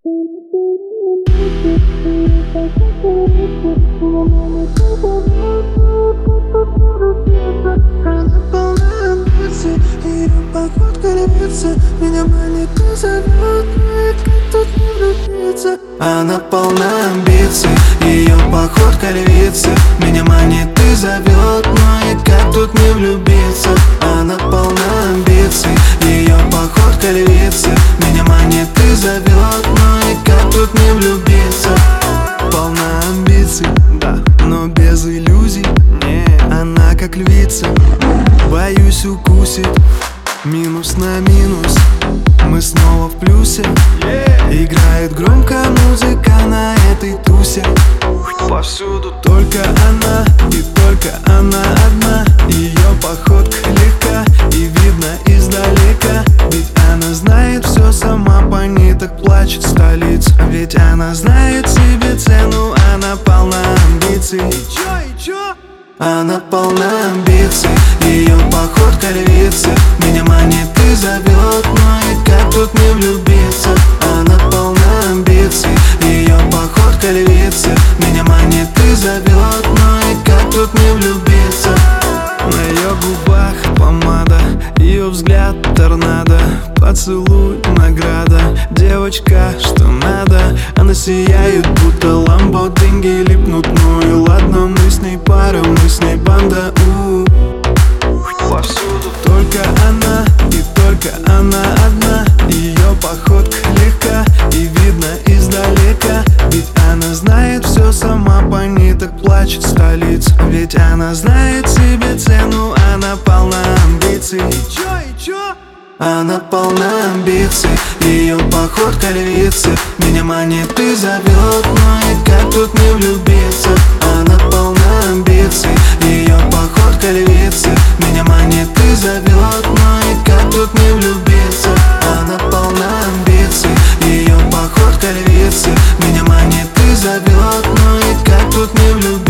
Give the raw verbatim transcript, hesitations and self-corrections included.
Она полна амбиций, ее походка львица. Меня манит и зовет, но и как тут не влюбиться. Она полна амбиций, ее походка львица. Меня манит и зовет, но и как тут не влюбиться. Она полна амбиций, ее походка львица. Меня манит и зовет, но и как тут не влюбиться. Полна амбиций, да, но без иллюзий. Не, она как львица, боюсь укусит. Минус на минус, мы снова в плюсе. Играет громко музыка на этой тусе. Повсюду только она, и только она одна. Ее походка легка, и видно издалека. Ведь она знает все сама, по ней так плачет столица. Ведь она знает себе цену, она полна амбиций. И чё, и чё? Она полна амбиций, ее походка львица. Меня манит и зовет, но и как тут не влюбиться. Она полна амбиций, ее походка львица. Меня манит и зовет, но и как тут не влюбиться. На ее губах помада, ее взгляд торнадо. Поцелуй награда, девочка, что надо. Она сияет, будто ламбо, деньги липнут. Ну и ладно, мы с ней пара, мы с ней банда. У-у-у. Повсюду только она, и только она одна. Ее походка легка, и видно издалека. Ведь она знает все сама, по ней так плачет столица. Ведь она знает себе цену, она полна амбиций. И чё, и чё? Она полна амбиций, ее походка львица. Меня манит и зовет, но и как тут не влюбиться. Она полна амбиций, ее походка львица. Меня манит и зовет, но и как тут не влюбиться. Она полна амбиций, ее походка львица. Меня манит и зовет, но и как тут не влюбиться.